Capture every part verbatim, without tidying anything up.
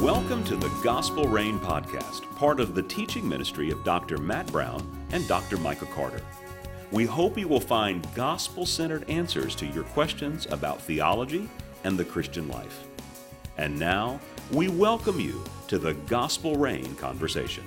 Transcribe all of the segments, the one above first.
Welcome to the Gospel Rain Podcast, part of the teaching ministry of Doctor Matt Brown and Doctor Micah Carter. We hope you will find gospel-centered answers to your questions about theology and the Christian life. And now, we welcome you to the Gospel Rain Conversation.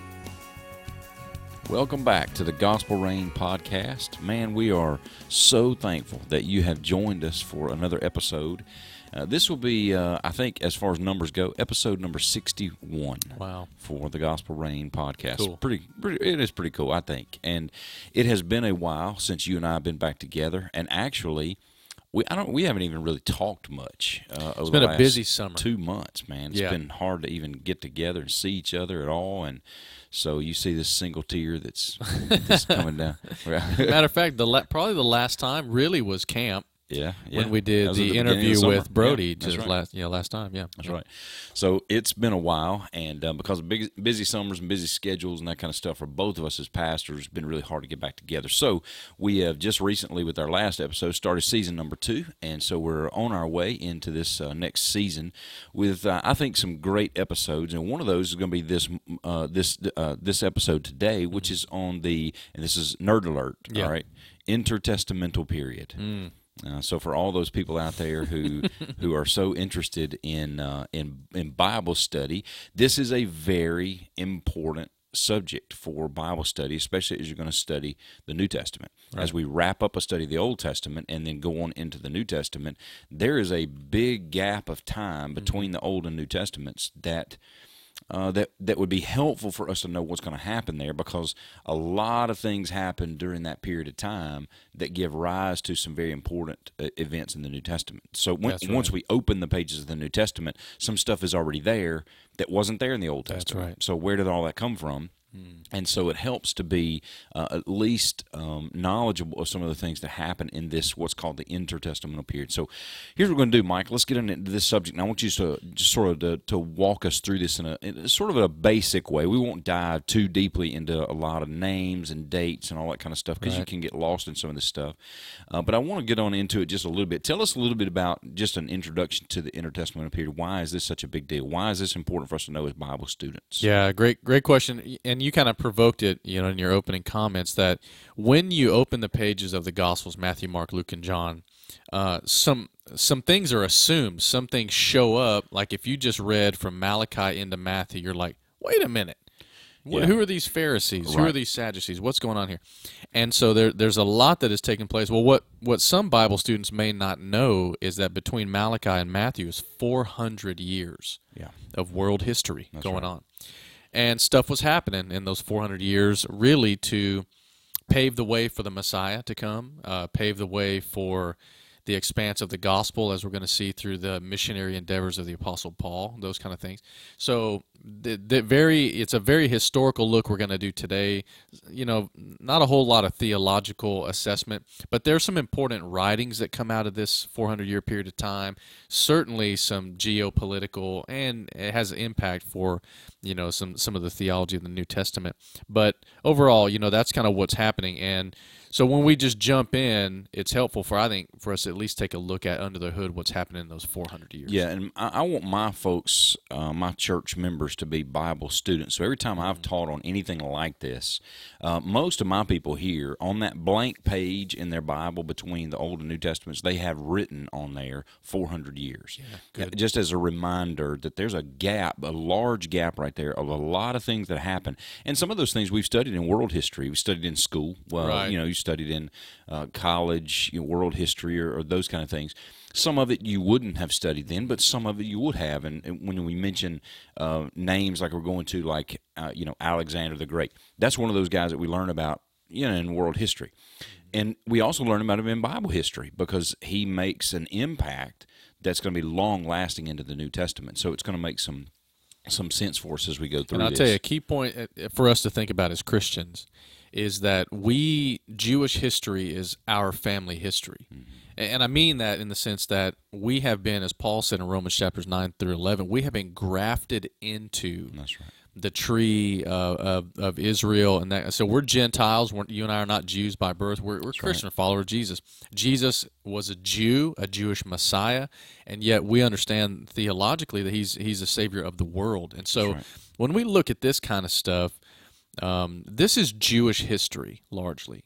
Welcome back to the Gospel Rain Podcast. Man, we are so thankful that you have joined us for another episode. Uh, this will be, uh, I think, as far as numbers go, episode number sixty-one. Wow. For the Gospel Rain Podcast. Cool. Pretty, pretty, it is pretty cool, I think. And it has been a while since you and I have been back together. And actually, we I don't we haven't even really talked much. Uh, over it's been the a last busy summer. Two months, man. It's yeah. been hard to even get together and see each other at all. And so you see this single tear that's, that's coming down. Matter of fact, the la- probably the last time really was camp. Yeah, yeah. When we did the, the interview with Brody yeah, just right. last, you know, last time, yeah. That's right. So it's been a while, and uh, because of big, busy summers and busy schedules and that kind of stuff for both of us as pastors, it's been really hard to get back together. So we have just recently, with our last episode, started season number two, and so we're on our way into this uh, next season with, uh, I think, some great episodes, and one of those is going to be this uh, this uh, this episode today, which is on the, and this is Nerd Alert, yeah. all right, intertestamental period. Mm. Uh, so for all those people out there who who are so interested in uh, in in Bible study, this is a very important subject for Bible study, especially as you're going to study the New Testament. Right. As we wrap up a study of the Old Testament and then go on into the New Testament, there is a big gap of time between mm-hmm. the Old and New Testaments that Uh, that that would be helpful for us to know what's going to happen there, because a lot of things happen during that period of time that give rise to some very important uh, events in the New Testament. So when, right. once we open the pages of the New Testament, some stuff is already there that wasn't there in the Old Testament. That's right. So where did all that come from? And so it helps to be uh, at least um, knowledgeable of some of the things that happen in this, what's called the intertestamental period. So here's what we're going to do, Mike. Let's get into this subject. And I want you to just sort of to, to walk us through this in a, in a sort of a basic way. We won't dive too deeply into a lot of names and dates and all that kind of stuff, because right. you can get lost in some of this stuff. Uh, but I want to get on into it just a little bit. Tell us a little bit about just an introduction to the intertestamental period. Why is this such a big deal? Why is this important for us to know as Bible students? Yeah, great, great question. And you kind of provoked it, you know, in your opening comments, that when you open the pages of the Gospels, Matthew, Mark, Luke, and John, uh, some some things are assumed. Some things show up. Like if you just read from Malachi into Matthew, you're like, wait a minute. Yeah. Who are these Pharisees? Right. Who are these Sadducees? What's going on here? And so there, there's a lot that is taking place. Well, what, what some Bible students may not know is that between Malachi and Matthew is four hundred years yeah. of world history That's going right. on. And stuff was happening in those four hundred years really to pave the way for the Messiah to come, uh, pave the way for the expanse of the gospel, as we're going to see through the missionary endeavors of the Apostle Paul, those kind of things. So the, the very, it's a very historical look we're going to do today. You know, not a whole lot of theological assessment, but there's some important writings that come out of this four hundred year period of time. Certainly some geopolitical, and it has an impact for, you know, some, some of the theology of the New Testament. But overall, you know, that's kind of what's happening. And so when we just jump in, it's helpful for, I think, for us to at least take a look at under the hood what's happening in those four hundred years. Yeah, and I, I want my folks, uh, my church members, to be Bible students. So every time I've taught on anything like this, uh, most of my people here, on that blank page in their Bible between the Old and New Testaments, they have written on there four hundred years. Yeah, good. Just as a reminder that there's a gap, a large gap right there of a lot of things that happen. And some of those things we've studied in world history. We studied in school. Well, right. you know, you studied in uh, college, you know, world history, or, or those kind of things. Some of it you wouldn't have studied then, but some of it you would have. And, and when we mention uh, names like we're going to, like uh, you know, Alexander the Great, that's one of those guys that we learn about, you know, in world history. And we also learn about him in Bible history, because he makes an impact that's going to be long-lasting into the New Testament. So it's going to make some some sense for us as we go through and I'll this. tell you, a key point for us to think about as Christians is that we, Jewish history is our family history. Mm-hmm. And I mean that in the sense that we have been, as Paul said in Romans chapters nine through eleven, we have been grafted into That's right. the tree uh, of, of Israel, and that. So we're Gentiles. We're, you and I are not Jews by birth. We're, we're Christian followers of Jesus. Jesus was a Jew, a Jewish Messiah, and yet we understand theologically that he's he's a savior of the world. And so right. when we look at this kind of stuff, um, this is Jewish history largely.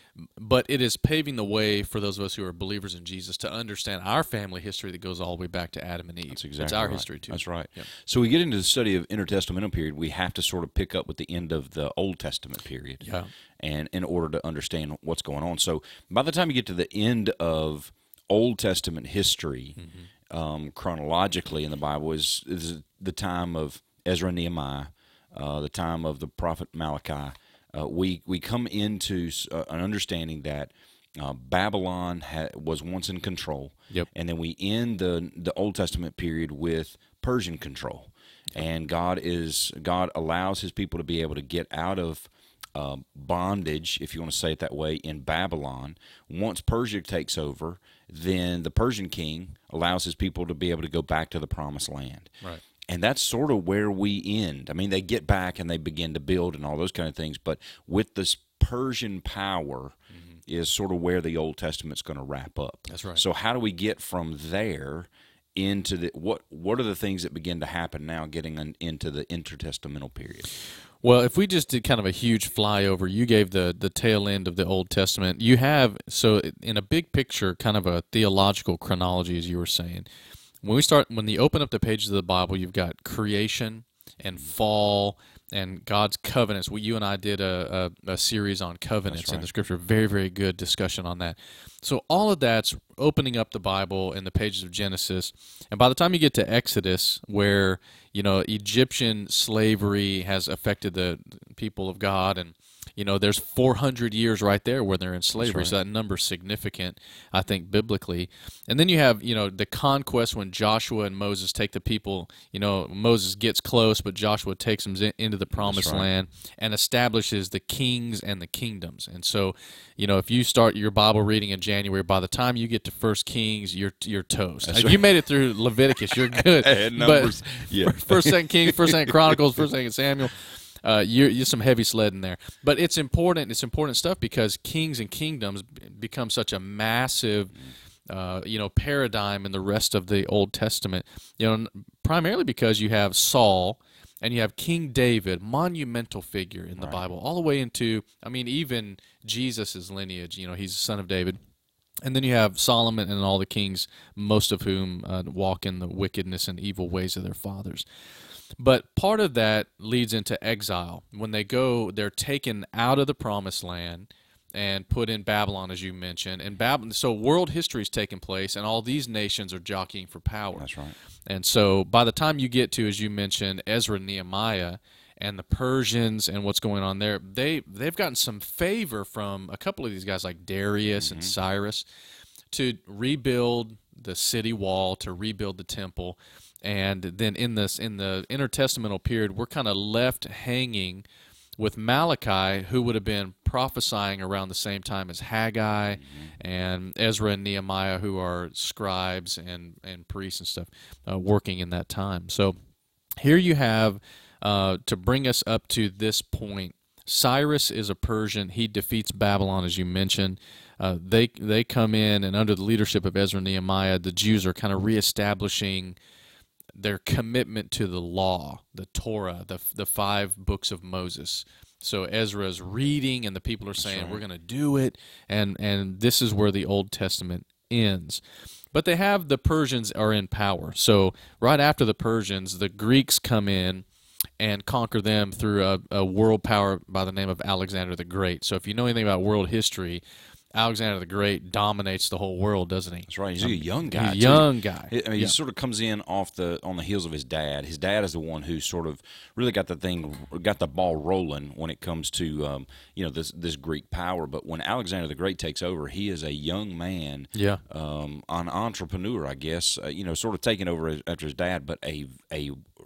But it is paving the way for those of us who are believers in Jesus to understand our family history that goes all the way back to Adam and Eve. That's exactly It's our right. history, too. That's right. Yep. So we get into the study of intertestamental period, we have to sort of pick up with the end of the Old Testament period, Yeah. and in order to understand what's going on. So by the time you get to the end of Old Testament history, mm-hmm. um, chronologically in the Bible, is, is the time of Ezra and Nehemiah, uh, the time of the prophet Malachi. Uh, we we come into uh, an understanding that uh, Babylon ha- was once in control, yep. and then we end the the Old Testament period with Persian control, and God is God allows His people to be able to get out of uh, bondage, if you want to say it that way, in Babylon. Once Persia takes over, then the Persian king allows his people to be able to go back to the Promised Land. Right. And that's sort of where we end. I mean, they get back and they begin to build and all those kind of things. But with this Persian power mm-hmm. is sort of where the Old Testament's going to wrap up. That's right. So how do we get from there into the what? What are the things that begin to happen now, getting on, into the intertestamental period? Well, if we just did kind of a huge flyover, you gave the the tail end of the Old Testament. You have, so in a big picture, kind of a theological chronology, as you were saying. When we start, when you open up the pages of the Bible, you've got creation and fall and God's covenants. We, you and I did a, a, a series on covenants right. in the Scripture. Very, very good discussion on that. So all of that's opening up the Bible in the pages of Genesis. And by the time you get to Exodus, where you know Egyptian slavery has affected the people of God, and you know, there's four hundred years right there where they're in slavery, right. so that number's significant, I think, biblically. And then you have, you know, the conquest when Joshua and Moses take the people, you know, Moses gets close, but Joshua takes them in, into the promised right. land and establishes the kings and the kingdoms. And so, you know, if you start your Bible reading in January, by the time you get to First Kings, you're you're toast. If right. you made it through Leviticus, you're good. And numbers, but yeah. First, Second Kings, First, Second Chronicles, First, Second Samuel. Uh, you're, you're some heavy sledding there, but it's important. It's important stuff because kings and kingdoms become such a massive, uh, you know, paradigm in the rest of the Old Testament. You know, primarily because you have Saul and you have King David, monumental figure in the right. Bible, all the way into, I mean, even Jesus' lineage. You know, he's the son of David. And then you have Solomon and all the kings, most of whom uh, walk in the wickedness and evil ways of their fathers. But part of that leads into exile. When they go, they're taken out of the promised land and put in Babylon, as you mentioned. And Babylon, so world history is taking place, and all these nations are jockeying for power. That's right. And so by the time you get to, as you mentioned, Ezra and Nehemiah and the Persians and what's going on there, they, they've gotten some favor from a couple of these guys like Darius mm-hmm. and Cyrus to rebuild the city wall, to rebuild the temple. And then in this in the intertestamental period, we're kind of left hanging with Malachi, who would have been prophesying around the same time as Haggai, mm-hmm. and Ezra and Nehemiah, who are scribes and, and priests and stuff, uh, working in that time. So here you have, uh, to bring us up to this point, Cyrus is a Persian. He defeats Babylon, as you mentioned. Uh, they they come in, and under the leadership of Ezra and Nehemiah, the Jews are kind of reestablishing their commitment to the law, the Torah, the the five books of Moses. So Ezra's reading, and the people are saying, right. we're going to do it, and and this is where the Old Testament ends. But they have, the Persians are in power. So right after the Persians, the Greeks come in and conquer them through a, a world power by the name of Alexander the Great. So if you know anything about world history, Alexander the Great dominates the whole world, doesn't he? That's right. He's um, a young guy. He's a young guy. I mean, yeah. he sort of comes in off the on the heels of his dad. His dad is the one who sort of really got the thing, got the ball rolling when it comes to um, you know this this Greek power. But when Alexander the Great takes over, he is a young man, yeah, um, an entrepreneur, I guess. Uh, you know, sort of taking over after his dad, but a a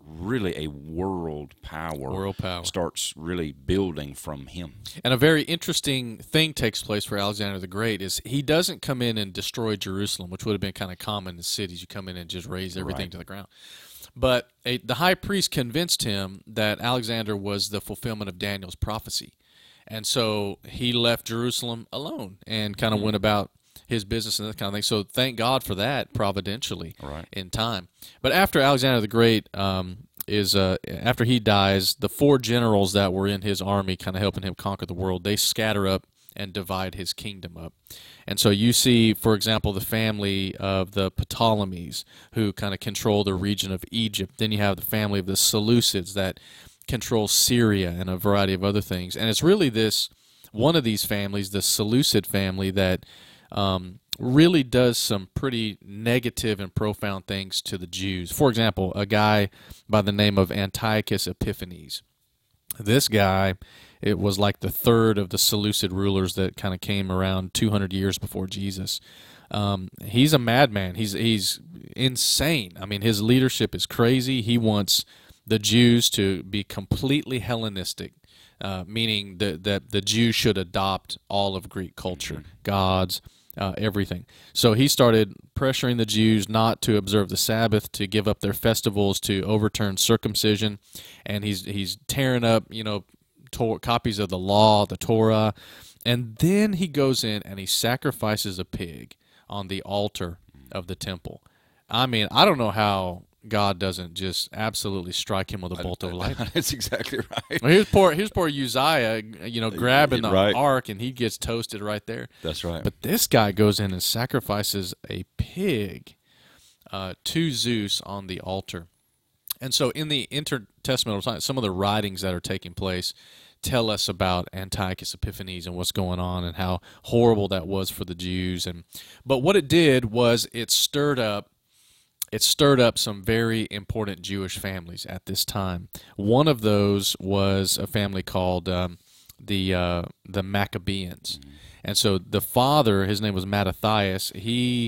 really a world power, World power. starts really building from him. And a very interesting thing takes place for Alexander the Great is he doesn't come in and destroy Jerusalem, which would have been kind of common in cities. You come in and just raze everything Right. to the ground. But a, the high priest convinced him that Alexander was the fulfillment of Daniel's prophecy. And so he left Jerusalem alone and kind of went about his business and that kind of thing. So thank God for that providentially Right. in time. But after Alexander the Great um, is uh, after he dies, the four generals that were in his army kind of helping him conquer the world, they scatter up and divide his kingdom up. And so you see, for example, the family of the Ptolemies who kind of control the region of Egypt. Then you have the family of the Seleucids that control Syria and a variety of other things. And it's really this one of these families, the Seleucid family, that um, really does some pretty negative and profound things to the Jews. For example, a guy by the name of Antiochus Epiphanes. This guy, it was like the third of the Seleucid rulers that kind of came around two hundred years before Jesus. Um, he's a madman. He's he's insane. I mean, his leadership is crazy. He wants the Jews to be completely Hellenistic, uh, meaning that, that the Jews should adopt all of Greek culture, gods, uh, everything. So he started pressuring the Jews not to observe the Sabbath, to give up their festivals, to overturn circumcision, and he's he's tearing up, you know, to- copies of the law, the Torah, and then he goes in and he sacrifices a pig on the altar of the temple. I mean, I don't know how God doesn't just absolutely strike him with a bolt of lightning. That's exactly right. Well, here's poor, here's poor Uzziah, you know, grabbing the Right. ark, and he gets toasted right there. That's right. But this guy goes in and sacrifices a pig uh, to Zeus on the altar. And so in the intertestamental time, some of the writings that are taking place tell us about Antiochus Epiphanes and what's going on and how horrible that was for the Jews. And but what it did was it stirred up It stirred up some very important Jewish families at this time. One of those was a family called um, the uh, the Maccabeans. Mm-hmm. And so the father, his name was Mattathias, he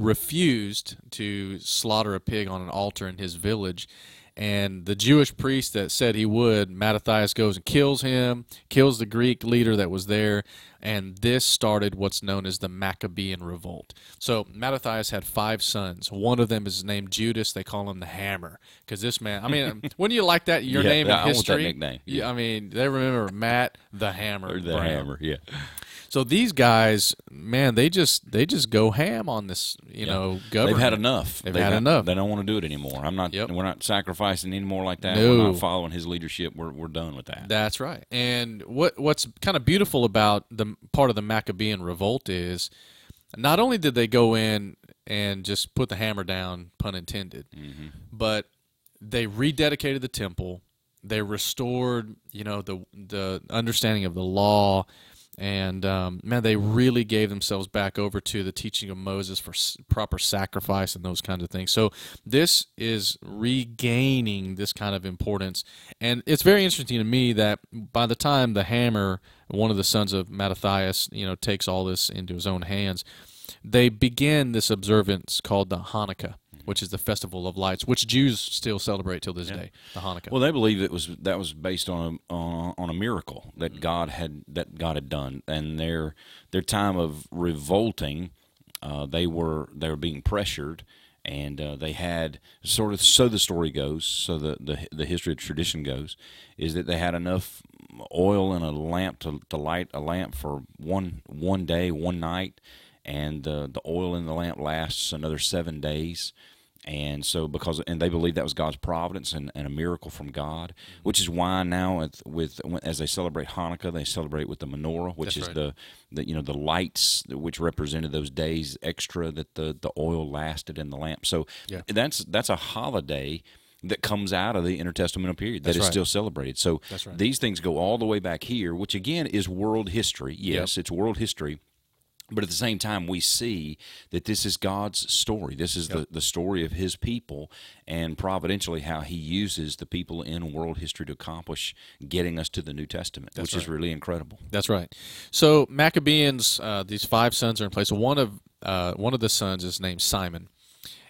refused to slaughter a pig on an altar in his village. And the Jewish priest that said he would, Mattathias goes and kills him, kills the Greek leader that was there, and this started what's known as the Maccabean Revolt. So Mattathias had five sons. One of them is named Judas. They call him the Hammer because this man, I mean, wouldn't you like that, your Yeah, name I in want that history? nickname. Yeah, I mean, they remember Matt the Hammer. Or the Brown. hammer, yeah. So these guys, man, they just they just go ham on this, you Yeah. know, government. They've had enough. They've had enough. They don't want to do it anymore. I'm not. Yep. We're not sacrificing anymore like that. No. We're not following his leadership. We're we're done with that. That's right. And what what's kind of beautiful about the part of the Maccabean Revolt is not only did they go in and just put the hammer down, pun intended, Mm-hmm. but they rededicated the temple. They restored, you know, the the understanding of the law. And, um, man, they really gave themselves back over to the teaching of Moses for s- proper sacrifice and those kinds of things. So this is regaining this kind of importance. And it's very interesting to me that by the time the Hammer, one of the sons of Mattathias, you know, takes all this into his own hands, they begin this observance called the Hanukkah, which is the Festival of Lights, which Jews still celebrate till this day, the Hanukkah. Well, they believe it was that was based on a, on, on a miracle that Mm-hmm. God had that God had done, and their their time of revolting, uh, they were they were being pressured, and uh, they had sort of so the story goes, so the, the the history of tradition goes, is that they had enough oil in a lamp to, to light a lamp for one one day, one night, and uh, the oil in the lamp lasts another seven days. And so, because and they believe that was God's providence and, and a miracle from God, which is why now, with, with as they celebrate Hanukkah, they celebrate with the menorah, which That's is right. the, the you know the lights which represented those days extra that the, the oil lasted in the lamp. So Yeah. that's that's a holiday that comes out of the intertestamental period that That's is right. still celebrated. So That's right. these things go all the way back here, which again is world history. Yes, it's world history. But at the same time, we see that this is God's story. This is Yep. the, the story of his people, and providentially how he uses the people in world history to accomplish getting us to the New Testament, That's which is right. really incredible. That's right. So Maccabeans, uh, these five sons are in place. One of uh, one of the sons is named Simon,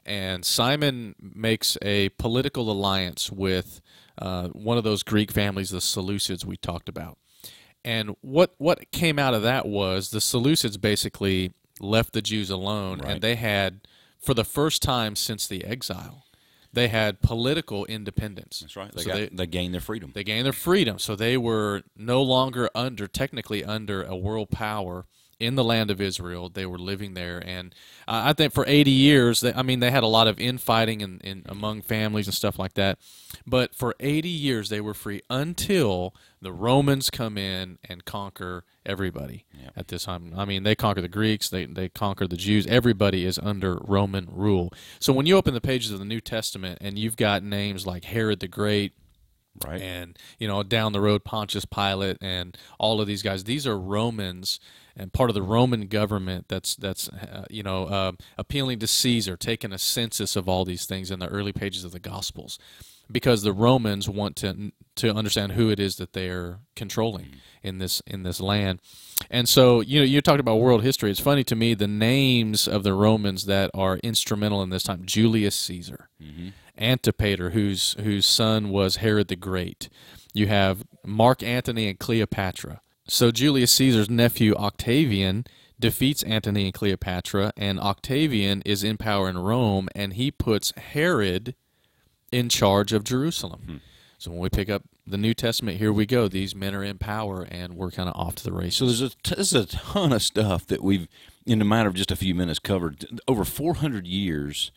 and Simon makes a political alliance with uh, one of those Greek families, the Seleucids we talked about. And what what came out of that was the Seleucids basically left the Jews alone, Right. and they had, for the first time since the exile, they had political independence. That's right. They, So got, they, they gained their freedom. they gained their freedom, so they were no longer under, technically under a world power in the land of Israel. They were living there, and uh, I think for eighty years, they, I mean, they had a lot of infighting in, in, among families and stuff like that, but for eighty years they were free until the Romans come in and conquer everybody Yep. at this time. I mean, they conquer the Greeks, they, they conquer the Jews. Everybody is under Roman rule. So when you open the pages of the New Testament and you've got names like Herod the Great, Right. and, you know, down the road, Pontius Pilate and all of these guys, these are Romans and part of the Roman government that's, that's uh, you know, uh, appealing to Caesar, taking a census of all these things in the early pages of the Gospels, because the Romans want to to understand who it is that they're controlling in this in this land. And so, you know, you talked about world history. It's funny to me, the names of the Romans that are instrumental in this time: Julius Caesar, Mm-hmm. Antipater, whose whose son was Herod the Great. You have Mark Antony and Cleopatra. So Julius Caesar's nephew Octavian defeats Antony and Cleopatra, and Octavian is in power in Rome, and he puts Herod in charge of Jerusalem. Hmm. So when we pick up the New Testament, here we go. These men are in power, and we're kind of off to the races. So there's a, t- there's a ton of stuff that we've, in a matter of just a few minutes, covered over four hundred years.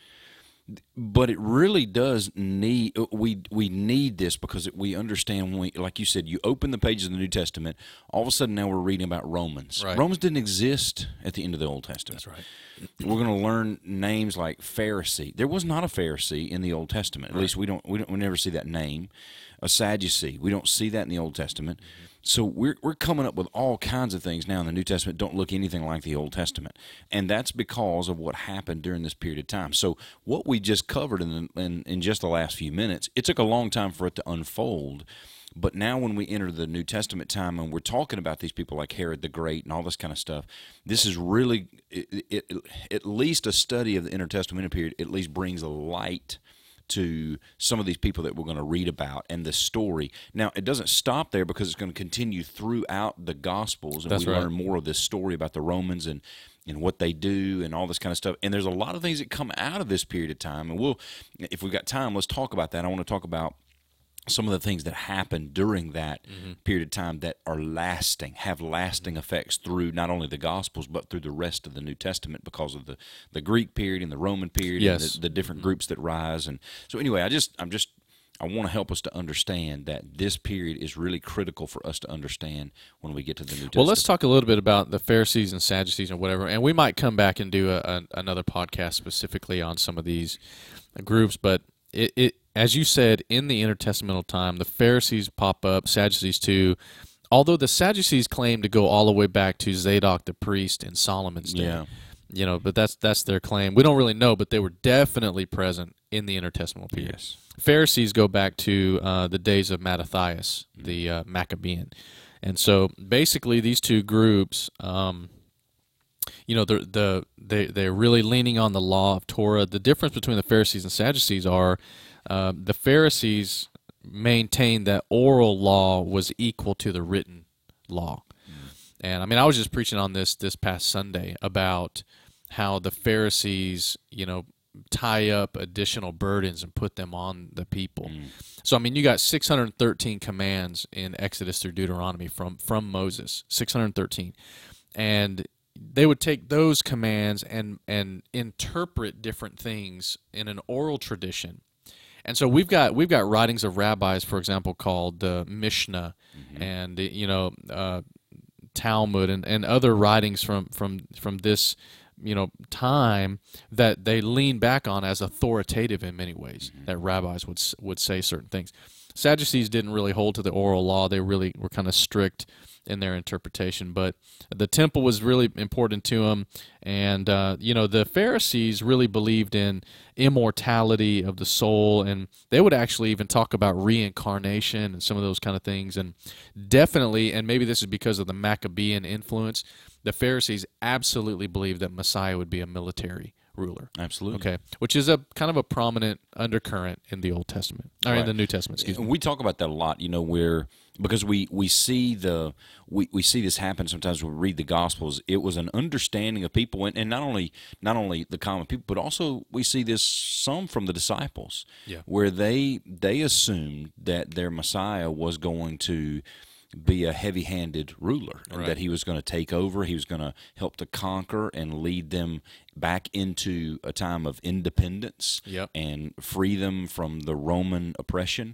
But it really does need we we need this because we understand when we, like you said, you open the pages of the New Testament, all of a sudden now we're reading about Romans. Right. Romans didn't exist at the end of the Old Testament. That's right. We're going to learn names like Pharisee. There was not a Pharisee in the Old Testament. At Right. least we don't we don't we never see that name. A Sadducee. We don't see that in the Old Testament. So we're we're coming up with all kinds of things now in the New Testament don't look anything like the Old Testament, and that's because of what happened during this period of time. So what we just covered in the, in, in just the last few minutes, it took a long time for it to unfold. But now when we enter the New Testament time and we're talking about these people like Herod the Great and all this kind of stuff, this is really it, it, it, at least a study of the intertestamental period. At least brings a light to some of these people that we're going to read about and the story. Now, it doesn't stop there because it's going to continue throughout the Gospels, and That's we right. learn more of this story about the Romans and, and what they do and all this kind of stuff. And there's a lot of things that come out of this period of time, and we'll, if we've got time, let's talk about that. I want to talk about some of the things that happened during that mm-hmm. period of time that are lasting, have lasting effects through not only the Gospels, but through the rest of the New Testament because of the, the Greek period and the Roman period Yes. and the, the different groups that rise. And so anyway, I just, I'm just, I want to help us to understand that this period is really critical for us to understand when we get to the New Testament. Well, let's talk a little bit about the Pharisees and Sadducees and whatever, and we might come back and do a, a, another podcast specifically on some of these groups, but it, it as you said, in the intertestamental time, the Pharisees pop up, Sadducees too, although the Sadducees claim to go all the way back to Zadok the priest in Solomon's day. Yeah. You know, but that's that's their claim. We don't really know, but they were definitely present in the intertestamental period. Yes. Pharisees go back to uh, the days of Mattathias, the uh, Maccabean. And so basically these two groups, um, you know, the the they they're really leaning on the law of Torah. The difference between the Pharisees and Sadducees are uh, the Pharisees maintained that oral law was equal to the written law. Mm. And I mean, I was just preaching on this this past Sunday about how the Pharisees, you know, tie up additional burdens and put them on the people. Mm. So I mean, you got six hundred thirteen commands in Exodus through Deuteronomy from from Moses, six hundred thirteen, and they would take those commands and and interpret different things in an oral tradition. And so we've got we've got writings of rabbis, for example, called the Mishnah, mm-hmm. and you know uh, Talmud, and, and other writings from from from this you know time that they lean back on as authoritative in many ways. Mm-hmm. That rabbis would would say certain things. Sadducees didn't really hold to the oral law; they really were kind of strict in their interpretation, but the temple was really important to them, and uh, you know the Pharisees really believed in immortality of the soul, and they would actually even talk about reincarnation and some of those kind of things. And definitely, and maybe this is because of the Maccabean influence, the Pharisees absolutely believed that Messiah would be a military ruler. Absolutely. Okay, which is a kind of a prominent undercurrent in the Old Testament, or Right. in the New Testament. Excuse me. We talk about that a lot, you know, where because we we see the we, we see this happen sometimes when we read the Gospels. It was an understanding of people, and, and not only not only the common people, but also we see this some from the disciples, Yeah. where they they assumed that their Messiah was going to be a heavy-handed ruler, and Right. that he was going to take over, he was going to help to conquer and lead them back into a time of independence Yep. and free them from the Roman oppression.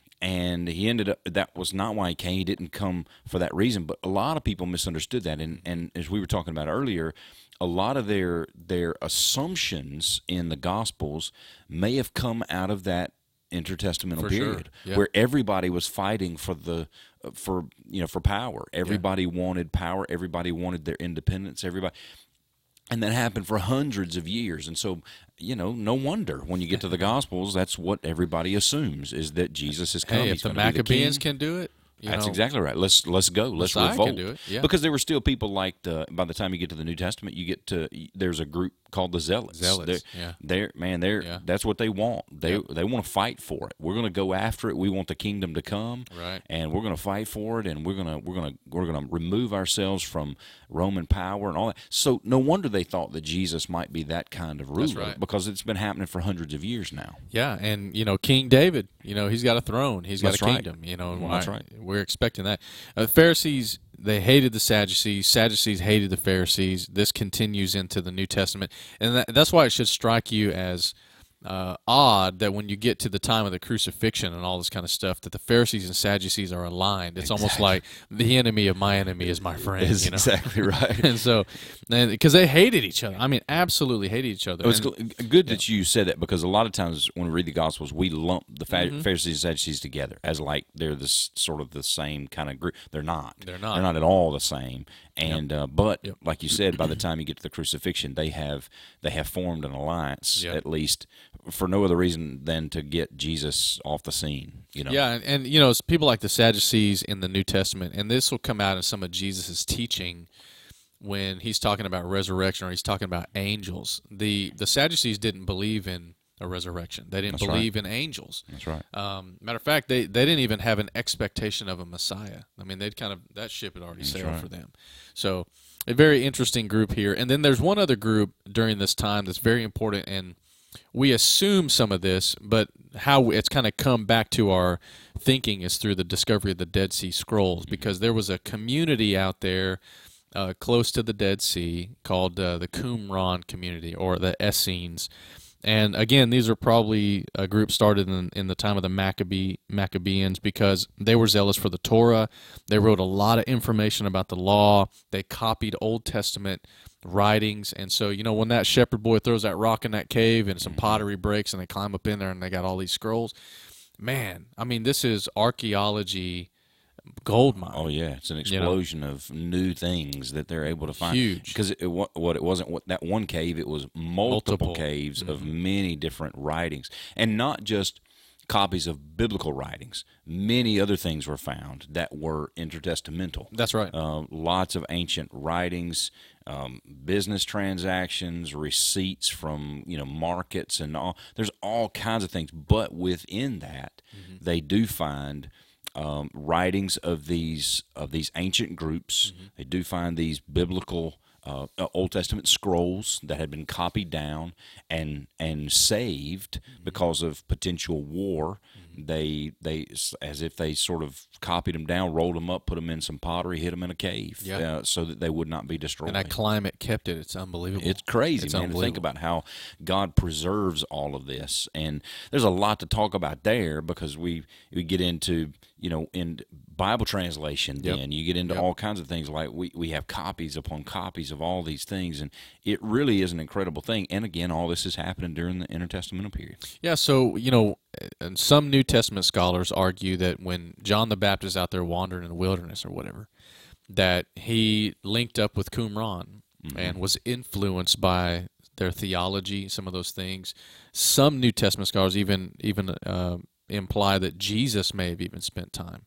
And he ended up, that was not why he came. He didn't come for that reason. But a lot of people misunderstood that. And, and as we were talking about earlier, a lot of their their assumptions in the Gospels may have come out of that intertestamental For sure. period, Yeah. where everybody was fighting for the for you know for power. Everybody wanted power. Everybody wanted their independence. Everybody. And that happened for hundreds of years. And so, you know, no wonder when you get to the Gospels, that's what everybody assumes, is that Jesus is coming. Hey, if He's the gonna be the king. Maccabees can do it, you That's know, exactly right. Let's let's go. Let's Messiah revolt. can do it, yeah. Because there were still people like the. By the time you get to the New Testament, you get to there's a group called the Zealots. Zealots, They're, yeah. They're man. They're Yeah. that's what they want. They Yep. they want to fight for it. We're going to go after it. We want the kingdom to come. Right. And we're going to fight for it. And we're going to we're going to we're going to remove ourselves from Roman power and all that. So no wonder they thought that Jesus might be that kind of ruler, right. because it's been happening for hundreds of years now. Yeah, and you know, King David, you know, he's got a throne, he's got That's a right. kingdom, you know, and That's I- right. we're expecting that. Uh, the Pharisees, they hated the Sadducees. Sadducees hated the Pharisees. This continues into the New Testament, and that, that's why it should strike you as uh, odd that when you get to the time of the crucifixion and all this kind of stuff, that the Pharisees and Sadducees are aligned. It's almost like the enemy of my enemy is my friend. That's you know? exactly right. And so, because they hated each other. I mean, absolutely hated each other. It was And- gl- good that you said that, because a lot of times when we read the Gospels, we lump the Pha- Mm-hmm. Pharisees and Sadducees together as like they're this sort of the same kind of group. They're not. They're not. They're not at all the same. And uh, but Yep. like you said, by the time you get to the crucifixion, they have they have formed an alliance, Yep. at least for no other reason than to get Jesus off the scene. You know. Yeah, and, and you know, it's people like the Sadducees in the New Testament, and this will come out in some of Jesus' teaching when he's talking about resurrection or he's talking about angels. The the Sadducees didn't believe in a resurrection. They didn't That's right. believe in angels. That's right. Um, matter of fact, they, they didn't even have an expectation of a Messiah. I mean, they'd kind of that ship had already sailed right. for them. So, a very interesting group here. And then there's one other group during this time that's very important, and we assume some of this, but how it's kind of come back to our thinking is through the discovery of the Dead Sea Scrolls, because there was a community out there uh, close to the Dead Sea called uh, the Qumran community, or the Essenes. And again, these are probably a group started in, in the time of the Maccabee, Maccabeans, because they were zealous for the Torah. They wrote a lot of information about the law. They copied Old Testament writings. And so, you know, when that shepherd boy throws that rock in that cave and some pottery breaks and they climb up in there and they got all these scrolls, man, I mean, this is archaeology gold mine. Oh yeah, it's an You know? explosion of new things that they're able to find. Huge. Because it, what, what it wasn't what, that one cave; it was multiple, Multiple. caves of many different writings, and not just copies of biblical writings. Many other things were found that were intertestamental. That's right. Uh, lots of ancient writings, um, business transactions, receipts from you know markets, and all. There's all kinds of things, but within that, they do find um, writings of these of these ancient groups. Mm-hmm. They do find these biblical uh, Old Testament scrolls that had been copied down and and saved Mm-hmm. because of potential war. They they as if they sort of copied them down, rolled them up, put them in some pottery, hid them in a cave, Yeah. uh, so that they would not be destroyed. And that climate kept it. It's unbelievable. It's crazy, It's man, to think unbelievable. about how God preserves all of this. And there's a lot to talk about there, because we, we get into, you know, in Bible translation Yep. then. You get into Yep. all kinds of things, like we, we have copies upon copies of all these things. And it really is an incredible thing. And again, all this is happening during the intertestamental period. Yeah, so, you know, and some New Testament scholars argue that when John the Baptist is out there wandering in the wilderness or whatever, that he linked up with Qumran and was influenced by their theology, some of those things. Some New Testament scholars even even uh, imply that Jesus may have even spent time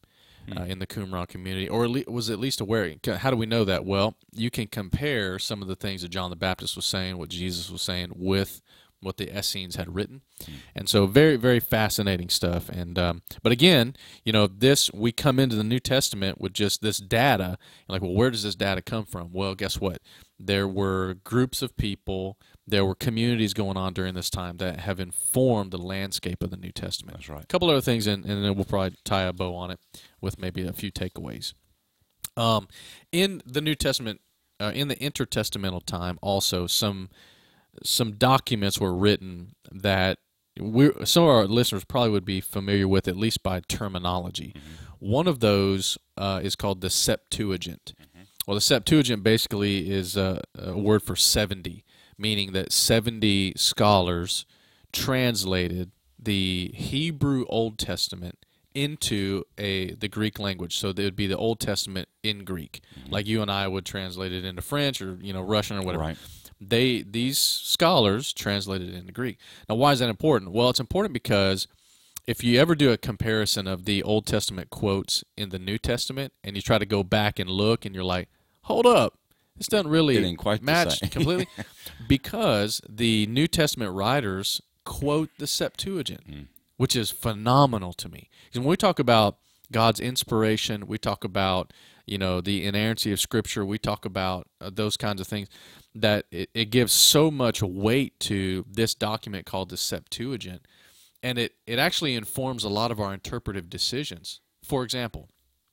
uh, in the Qumran community, or at le- was at least aware. How do we know that? Well, you can compare some of the things that John the Baptist was saying, what Jesus was saying, with what the Essenes had written. And so very, very fascinating stuff. And um, but again, you know, this, we come into the New Testament with just this data. Like, well, where does this data come from? Well, guess what? There were groups of people, there were communities going on during this time that have informed the landscape of the New Testament. That's right. A couple other things, and, and then we'll probably tie a bow on it with maybe a few takeaways. Um, in the New Testament, uh, in the intertestamental time, also some some documents were written that we some of our listeners probably would be familiar with, at least by terminology. Mm-hmm. One of those uh, is called the Septuagint. Mm-hmm. Well, the Septuagint basically is a, a word for seventy, meaning that seventy scholars translated the Hebrew Old Testament into a the Greek language. So it would be the Old Testament in Greek, mm-hmm. like you and I would translate it into French or you know Russian or whatever. Right. They these scholars translated it into Greek. Now, why is that important? Well, it's important because if you ever do a comparison of the Old Testament quotes in the New Testament, and you try to go back and look, and you're like, hold up, this doesn't really Didn't quite match the same. completely, because the New Testament writers quote the Septuagint, mm. which is phenomenal to me. Because when we talk about God's inspiration, we talk about you know the inerrancy of Scripture, we talk about uh, those kinds of things, that it, it gives so much weight to this document called the Septuagint, and it, it actually informs a lot of our interpretive decisions. For example,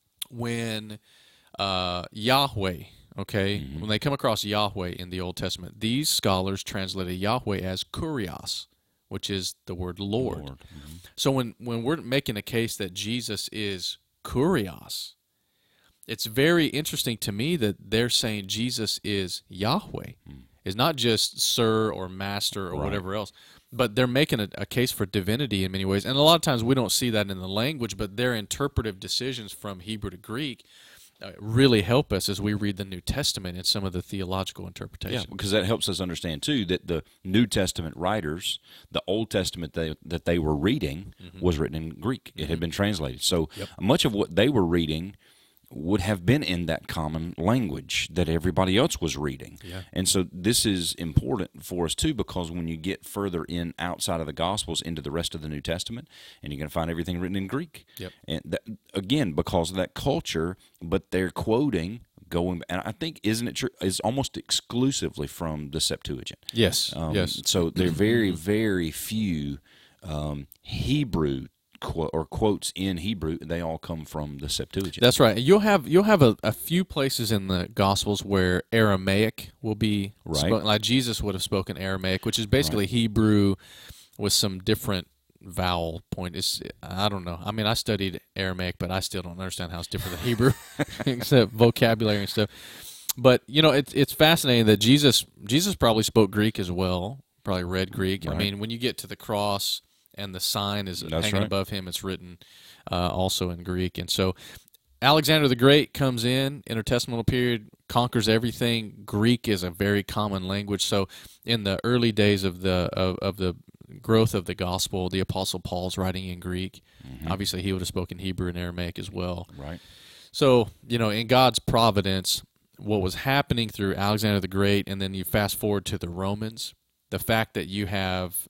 when uh, Yahweh, okay, mm-hmm. when they come across Yahweh in the Old Testament, these scholars translated Yahweh as Kurios, which is the word Lord. Lord. Mm-hmm. So when, when we're making a case that Jesus is Kurios, it's very interesting to me that they're saying Jesus is Yahweh. Mm. Is not just Sir or Master or right. whatever else, but they're making a, a case for divinity in many ways. And a lot of times we don't see that in the language, but their interpretive decisions from Hebrew to Greek uh, really help us as we read the New Testament and some of the theological interpretations. Yeah, because that helps us understand, too, that the New Testament writers, the Old Testament they, that they were reading mm-hmm. was written in Greek. It mm-hmm. had been translated. So yep. much of what they were reading would have been in that common language that everybody else was reading. Yeah. And so this is important for us, too, because when you get further in outside of the Gospels into the rest of the New Testament, and you're going to find everything written in Greek. Yep. And that, again, because of that culture, but they're quoting, going, and I think, isn't it true, is almost exclusively from the Septuagint. Yes, um, yes. So there are very, very few um, Hebrew Qu- or quotes in Hebrew, they all come from the Septuagint. That's right. You'll have you'll have a, a few places in the Gospels where Aramaic will be right. spoken, like Jesus would have spoken Aramaic, which is basically right. Hebrew with some different vowel point. It's, I don't know. I mean, I studied Aramaic, but I still don't understand how it's different than Hebrew, except vocabulary and stuff. But you know, it's it's fascinating that Jesus Jesus probably spoke Greek as well, probably read Greek. Right. I mean, when you get to the cross and the sign is That's hanging right. above him, it's written uh, also in Greek. And so Alexander the Great comes in, intertestamental period, conquers everything. Greek is a very common language. So in the early days of the of, of the growth of the gospel, the Apostle Paul's writing in Greek. Mm-hmm. Obviously, he would have spoken Hebrew and Aramaic as well. Right. So, you know, in God's providence, what was happening through Alexander the Great, and then you fast forward to the Romans, the fact that you have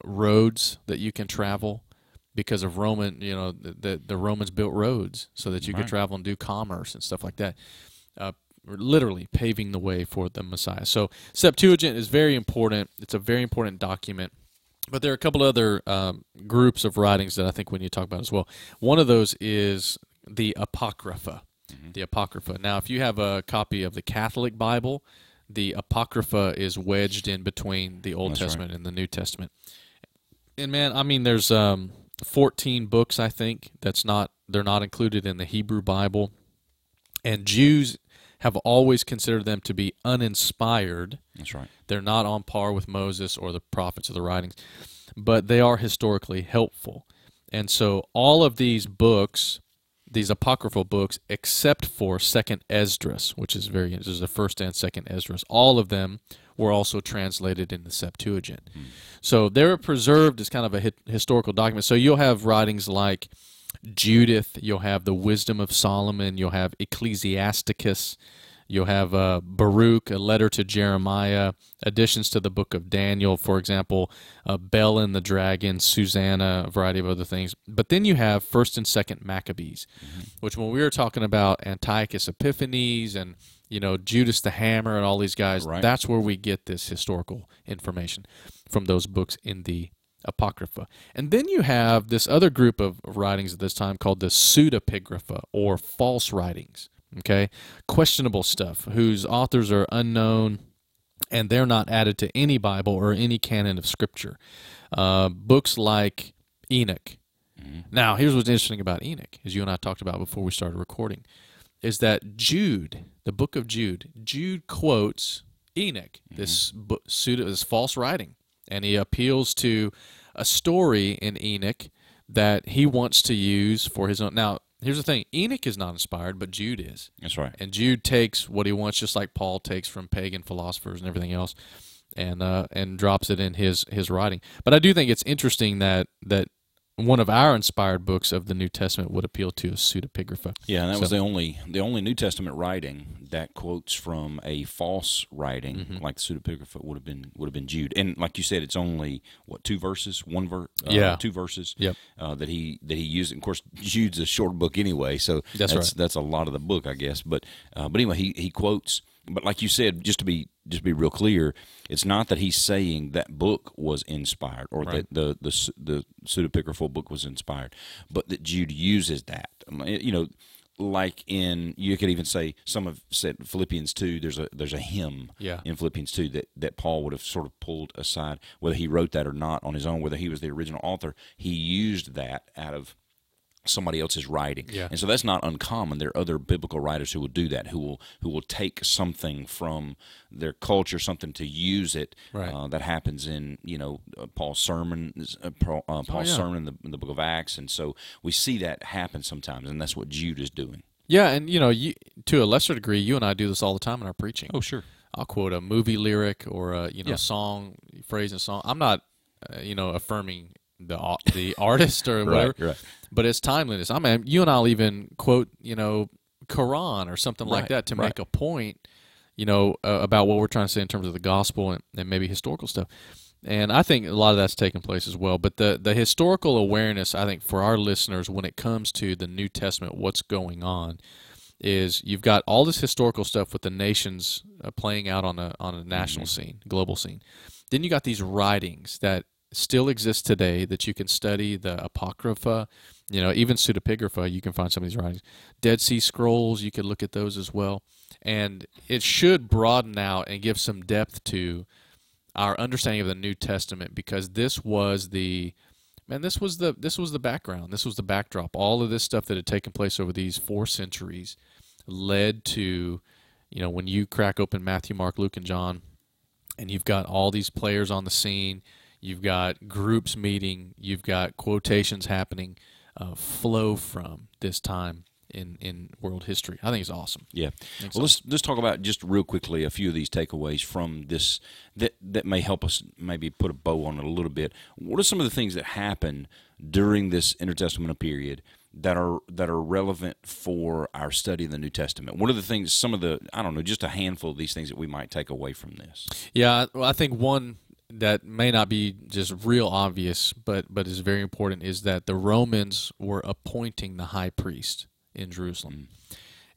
roads that you can travel because of Roman, you know, the the Romans built roads so that you right. could travel and do commerce and stuff like that, uh, literally paving the way for the Messiah. So Septuagint is very important. It's a very important document. But there are a couple other um, groups of writings that I think we need to talk about as well. One of those is the Apocrypha. Mm-hmm. The Apocrypha. Now, if you have a copy of the Catholic Bible, the Apocrypha is wedged in between the Old That's Testament right. and the New Testament. And man, I mean, there's um, fourteen books, I think, that's not they're not included in the Hebrew Bible. And Jews have always considered them to be uninspired. That's right. They're not on par with Moses or the prophets of the writings, but they are historically helpful. And so all of these books, these apocryphal books, except for Second Esdras, which is very, this is the first and second Esdras, all of them were also translated in the Septuagint. Hmm. So they're preserved as kind of a hi- historical document. So you'll have writings like Judith, you'll have the Wisdom of Solomon, you'll have Ecclesiasticus, you'll have uh, Baruch, a letter to Jeremiah, additions to the book of Daniel, for example, uh, Bel and the Dragon, Susanna, a variety of other things. But then you have First and Second Maccabees, mm-hmm. which when we were talking about Antiochus Epiphanes and you know Judas the Hammer and all these guys, right. that's where we get this historical information from those books in the Apocrypha. And then you have this other group of writings at this time called the pseudepigrapha, or false writings. Okay, questionable stuff, whose authors are unknown, and they're not added to any Bible or any canon of Scripture. Uh, books like Enoch. Mm-hmm. Now, here's what's interesting about Enoch, as you and I talked about before we started recording, is that Jude, the book of Jude, Jude quotes Enoch, mm-hmm. this book, pseudo, this false writing, and he appeals to a story in Enoch that he wants to use for his own. Now, here's the thing. Enoch is not inspired, but Jude is. That's right. And Jude takes what he wants, just like Paul takes from pagan philosophers and everything else, and uh, and drops it in his his writing. But I do think it's interesting that that one of our inspired books of the New Testament would appeal to a pseudepigrapha. Yeah, and that so, was the only the only New Testament writing that quotes from a false writing, mm-hmm. like the pseudepigrapha would have been would have been Jude. And like you said, it's only what two verses, one verse, uh, yeah, two verses. Yep. Uh, that he that he used. And of course, Jude's a short book anyway, so that's that's, right. that's a lot of the book, I guess. But uh, but anyway, he he quotes. But like you said, just to be just to be real clear, it's not that he's saying that book was inspired or right. that the the the pseudepigraphal book was inspired, but that Jude uses that. You know, like in you could even say some have said Philippians two. There's a there's a hymn yeah. in Philippians two that, that Paul would have sort of pulled aside, whether he wrote that or not on his own, whether he was the original author. He used that out of somebody else's writing, yeah. and so that's not uncommon. There are other biblical writers who will do that, who will who will take something from their culture, something to use it. Right. Uh, that happens in you know uh, Paul's sermon, uh, Paul, uh, Paul's oh, yeah. sermon in the, in the book of Acts, and so we see that happen sometimes, and that's what Jude is doing. Yeah, and you know, you, to a lesser degree, you and I do this all the time in our preaching. Oh, sure. I'll quote a movie lyric or a you know yeah. song, phrase and song. I'm not, uh, you know, affirming the the artist or whatever, right, right. but it's timeliness. I mean, you and I'll even quote, you know, Quran or something right, like that to right. make a point, you know, uh, about what we're trying to say in terms of the gospel and, and maybe historical stuff. And I think a lot of that's taken place as well. But the, the historical awareness, I think, for our listeners when it comes to the New Testament, what's going on, is you've got all this historical stuff with the nations uh, playing out on a on a national mm-hmm. scene, global scene. Then you got these writings that still exist today that you can study, the Apocrypha, you know, even pseudepigrapha, you can find some of these writings. Dead Sea Scrolls, you could look at those as well. And it should broaden out and give some depth to our understanding of the New Testament, because this was the man, this was the this was the background, this was the backdrop. All of this stuff that had taken place over these four centuries led to, you know, when you crack open Matthew, Mark, Luke, and John, and you've got all these players on the scene. You've got groups meeting. You've got quotations happening, uh, flow from this time in, in world history. I think it's awesome. Yeah. Well, so. let's let's talk about just real quickly a few of these takeaways from this that that may help us maybe put a bow on it a little bit. What are some of the things that happen during this intertestamental period that are that are relevant for our study of the New Testament? What are the things? Some of the I don't know, just a handful of these things that we might take away from this. Yeah, well, I think one that may not be just real obvious, but but is very important, is that the Romans were appointing the high priest in Jerusalem. Mm.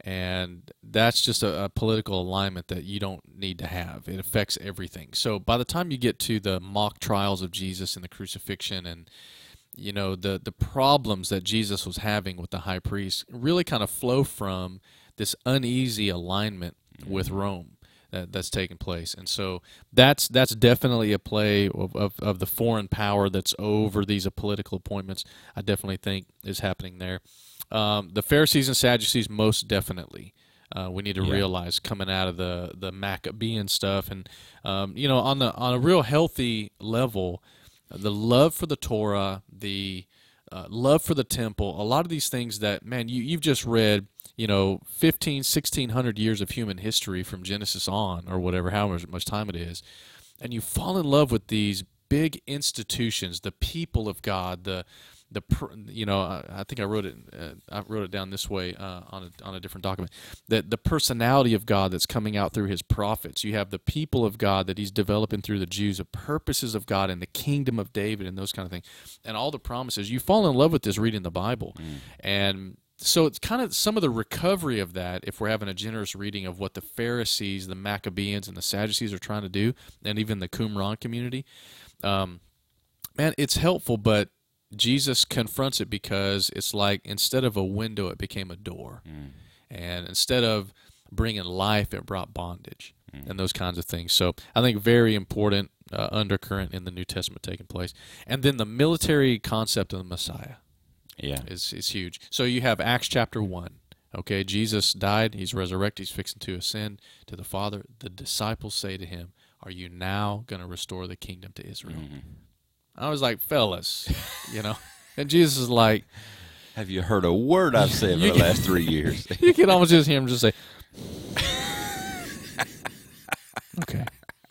And that's just a, a political alignment that you don't need to have. It affects everything. So by the time you get to the mock trials of Jesus and the crucifixion and, you know, the, the problems that Jesus was having with the high priest really kind of flow from this uneasy alignment mm. with Rome. That, that's taken place, and so that's that's definitely a play of, of, of the foreign power that's over these political appointments. I definitely think is happening there. Um, the Pharisees and Sadducees, most definitely, uh, we need to yeah. realize coming out of the the Maccabean stuff, and um, you know, on the on a real healthy level, the love for the Torah, the uh, love for the temple, a lot of these things that man, you you've just read. You know, fifteen, sixteen hundred years of human history from Genesis on, or whatever, however much time it is, and you fall in love with these big institutions, the people of God, the the per, you know I, I think I wrote it uh, I wrote it down this way uh, on a, on a different document, that the personality of God that's coming out through his prophets. You have the people of God that he's developing through the Jews, the purposes of God and the kingdom of David and those kind of things, and all the promises. You fall in love with this reading the Bible. Mm. And so it's kind of some of the recovery of that, if we're having a generous reading of what the Pharisees, the Maccabees, and the Sadducees are trying to do, and even the Qumran community. Um, man, it's helpful, but Jesus confronts it because it's like instead of a window, it became a door. Mm. And instead of bringing life, it brought bondage mm. and those kinds of things. So I think very important uh, undercurrent in the New Testament taking place. And then the military concept of the Messiah yeah. is, is huge. So you have Acts chapter one. Okay, Jesus died. He's resurrected. He's fixing to ascend to the Father. The disciples say to him, "Are you now going to restore the kingdom to Israel?" Mm-hmm. I was like, fellas, you know. And Jesus is like, have you heard a word I've said for the last three years? You can almost just hear him just say, okay,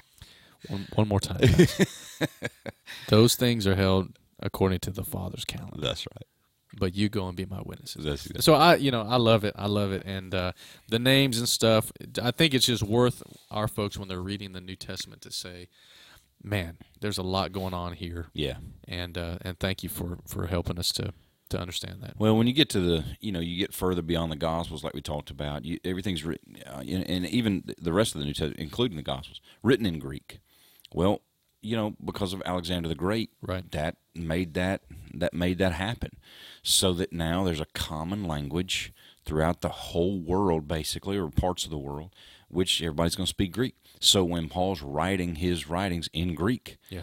one, one more time, guys. Those things are held according to the Father's calendar. That's right. But you go and be my witnesses. That's exactly. So I, you know, I love it. I love it. And uh, the names and stuff, I think it's just worth our folks when they're reading the New Testament to say, man, there's a lot going on here. Yeah. And uh, and thank you for, for helping us to, to understand that. Well, when you get to the, you know, you get further beyond the Gospels like we talked about, you, everything's written, uh, and even the rest of the New Testament, including the Gospels, written in Greek. Well, you know, because of Alexander the Great, right. that made that that made that happen. So that now there's a common language throughout the whole world, basically, or parts of the world, which everybody's going to speak Greek. So when Paul's writing his writings in Greek, yeah.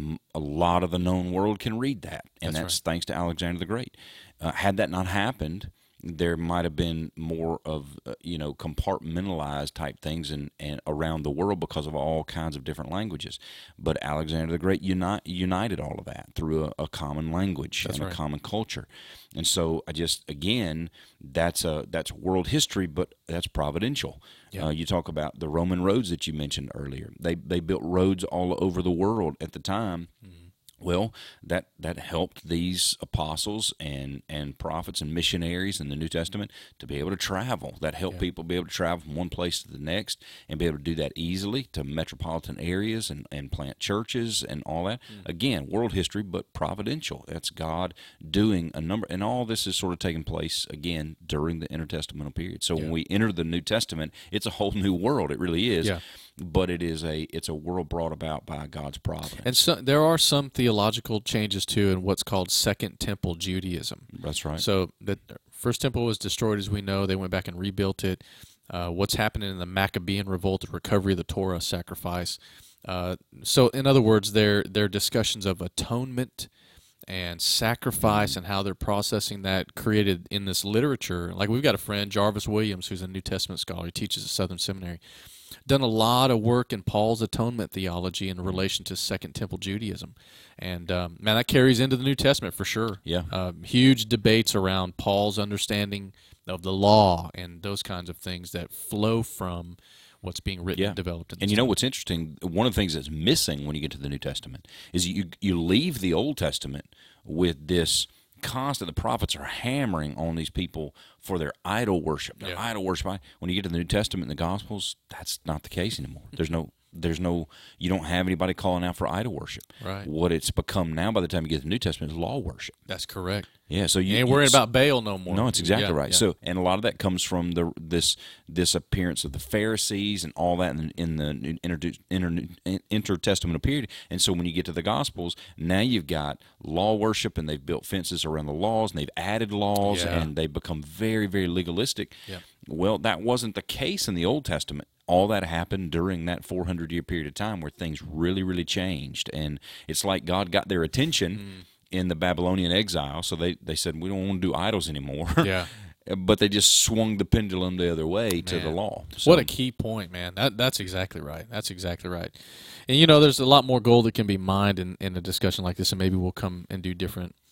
a lot of the known world can read that, and that's, that's right. thanks to Alexander the Great. Uh, had that not happened, there might have been more of uh, you know compartmentalized type things and and around the world because of all kinds of different languages. But Alexander the Great unite, united all of that through a, a common language that's and right. a common culture. And so I just again that's a that's world history, but that's providential. Yeah. Uh, you talk about the Roman roads that you mentioned earlier. They they built roads all over the world at the time. Mm-hmm. Well, that, that helped these apostles and, and prophets and missionaries in the New Testament to be able to travel. That helped yeah. people be able to travel from one place to the next and be able to do that easily to metropolitan areas and, and plant churches and all that. Mm. Again, world history, but providential. That's God doing a number, and all this is sort of taking place, again, during the intertestamental period. So yeah. when we enter the New Testament, it's a whole new world. It really is. Yeah. But it is a it's a world brought about by God's providence. And so there are some theological changes too in what's called Second Temple Judaism. That's right. So the first temple was destroyed, as we know. They went back and rebuilt it. Uh, what's happening in the Maccabean revolt, the recovery of the Torah sacrifice. Uh, so in other words, their their discussions of atonement and sacrifice and how they're processing that created in this literature. Like we've got a friend, Jarvis Williams, who's a New Testament scholar. He teaches at Southern Seminary. Done a lot of work in Paul's atonement theology in relation to Second Temple Judaism. And, um, man, that carries into the New Testament for sure. Yeah. Uh, huge debates around Paul's understanding of the law and those kinds of things that flow from what's being written yeah. and developed. In and you know what's interesting? One of the things that's missing when you get to the New Testament is you you leave the Old Testament with this constant, the prophets are hammering on these people for their idol worship. Their yeah. idol worship. When you get to the New Testament and the Gospels, that's not the case anymore. There's no, there's no, you don't have anybody calling out for idol worship. Right. What it's become now, by the time you get to the New Testament, is law worship. That's correct. Yeah, so you ain't worried about Baal no more. No, it's exactly yeah, right. Yeah. So, and a lot of that comes from the this this appearance of the Pharisees and all that in, in the inter, inter, intertestamental period. And so, when you get to the Gospels, now you've got law worship, and they've built fences around the laws, and they've added laws, yeah. and they've become very, very legalistic. Yeah. Well, that wasn't the case in the Old Testament. All that happened during that four hundred year period of time where things really, really changed, and it's like God got their attention. Mm. in the Babylonian exile, so they, they said, we don't want to do idols anymore. Yeah. But they just swung the pendulum the other way man. to the law. So, what a key point, man. That That's exactly right. That's exactly right. And, you know, there's a lot more gold that can be mined in, in a discussion like this, and maybe we'll come and do different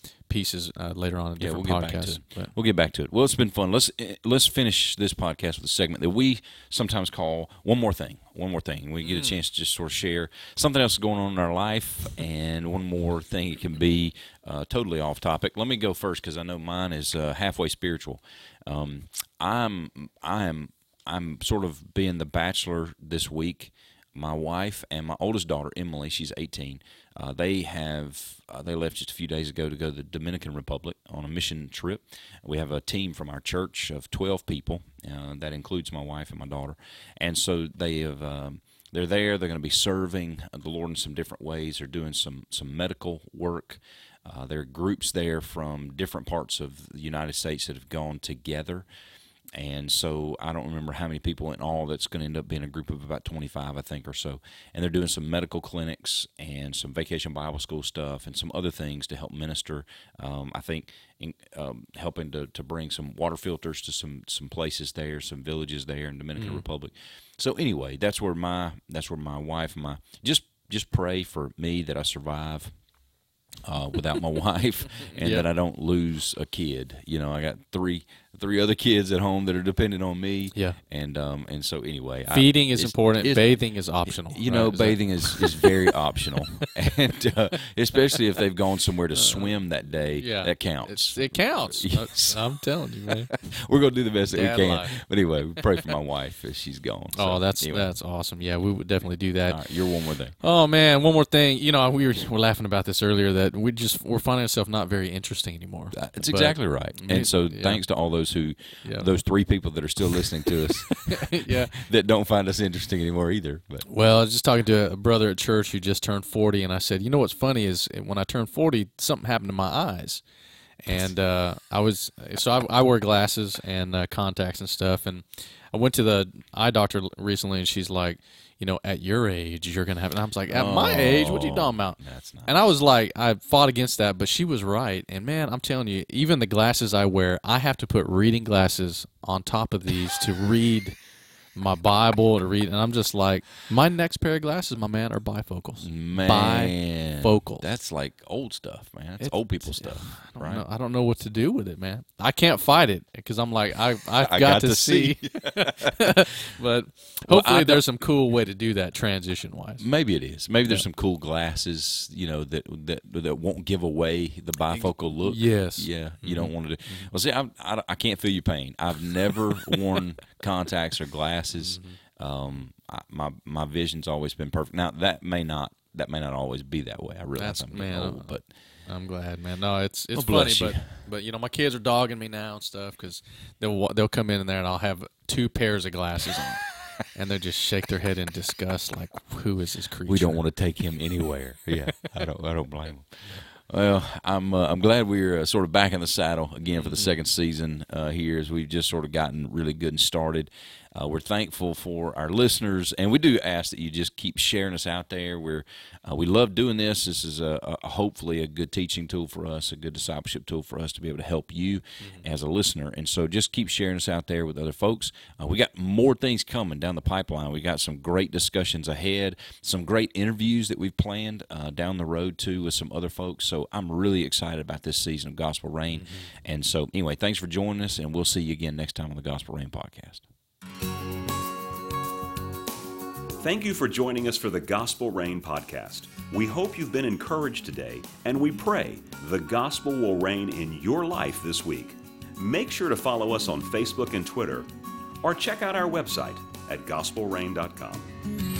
pieces uh, later on in Yeah, different we'll get podcasts. back to it. But- We'll get back to it. Well, it's been fun. Let's let's finish this podcast with a segment that we sometimes call "One More Thing." One more thing. We get a chance to just sort of share something else going on in our life, and one more thing. It can be uh, totally off topic. Let me go first because I know mine is uh, halfway spiritual. Um, I'm I am I'm sort of being the bachelor this week. My wife and my oldest daughter, Emily, she's eighteen. Uh, they have uh, they left just a few days ago to go to the Dominican Republic on a mission trip. We have a team from our church of twelve people. Uh, that includes my wife and my daughter. And so they have um, they're there. They're going to be serving the Lord in some different ways. They're doing some some medical work. Uh, there are groups there from different parts of the United States that have gone together. And so I don't remember how many people in all. That's going to end up being a group of about twenty-five, I think, or so. And they're doing some medical clinics and some vacation Bible school stuff and some other things to help minister. Um, I think in, um, helping to, to bring some water filters to some, some places there, some villages there in Dominican mm-hmm. Republic. So anyway, that's where my that's where my wife and my just just pray for me that I survive. Uh, without my wife, and yep. that I don't lose a kid. You know, I got three three other kids at home that are dependent on me. Yeah, and um and so anyway, feeding I, is important. Bathing is optional. You right? know, is bathing that... is, is very optional, and uh, especially if they've gone somewhere to uh, swim that day. Yeah, that counts. It's, it counts. Yes. I'm telling you, man. We're gonna do the best that Dad we can. life. But anyway, we pray for my wife as she's gone. So, oh, that's anyway. that's awesome. Yeah, we would definitely do that. All right, you're one more thing. Oh man, one more thing. You know, we were, were laughing about this earlier that we just we're finding ourselves not very interesting anymore. That's exactly right. And so yeah. thanks to all those who, yeah. those three people that are still listening to us, yeah, that don't find us interesting anymore either. But well, I was just talking to a brother at church who just turned forty, and I said, you know what's funny is when I turned forty, something happened to my eyes, and uh, I was so I, I wear glasses and uh, contacts and stuff, and I went to the eye doctor recently, and she's like, you know, at your age, you're going to have, and I was like, at oh, my age, what are you talking about? That's not and I was like, I fought against that, but she was right. And man, I'm telling you, even the glasses I wear, I have to put reading glasses on top of these to read my Bible, to read, and I'm just like, my next pair of glasses, my man, are bifocals. Man. Bifocals. That's like old stuff, man. That's it, old people stuff, I don't right? Know, I don't know what to do with it, man. I can't fight it because I'm like, I, I've got, I got to, to see. see. But well, hopefully there's some cool way to do that transition-wise. Maybe it is. Maybe there's yeah. some cool glasses, you know, that that that won't give away the bifocal look. Yes. Yeah, you mm-hmm. don't want to do. Well, see, I, I, I can't feel your pain. I've never worn contacts or glasses. Mm-hmm. Um, I, my my vision's always been perfect. Now that may not that may not always be that way. I realize That's, I'm man, old, but I'm glad, man. No, it's it's well, funny, you. but but you know, my kids are dogging me now and stuff because they'll they'll come in there and I'll have two pairs of glasses on, and they'll just shake their head in disgust, like, who is this creature? We don't want to take him anywhere. Yeah, I don't I don't blame them. Well, I'm uh, I'm glad we're uh, sort of back in the saddle again for the second season uh, here, as we've just sort of gotten really good and started. Uh, we're thankful for our listeners, and we do ask that you just keep sharing us out there. We're uh, we love doing this. This is a, a hopefully a good teaching tool for us, a good discipleship tool for us to be able to help you mm-hmm. as a listener. And so just keep sharing us out there with other folks. Uh, we got more things coming down the pipeline. We got some great discussions ahead, some great interviews that we've planned uh, down the road too with some other folks. So I'm really excited about this season of Gospel Rain. Mm-hmm. And so anyway, thanks for joining us, and we'll see you again next time on the Gospel Rain podcast. Thank you for joining us for the Gospel Rain podcast. We hope you've been encouraged today, and we pray the gospel will reign in your life this week. Make sure to follow us on Facebook and Twitter, or check out our website at gospel rain dot com.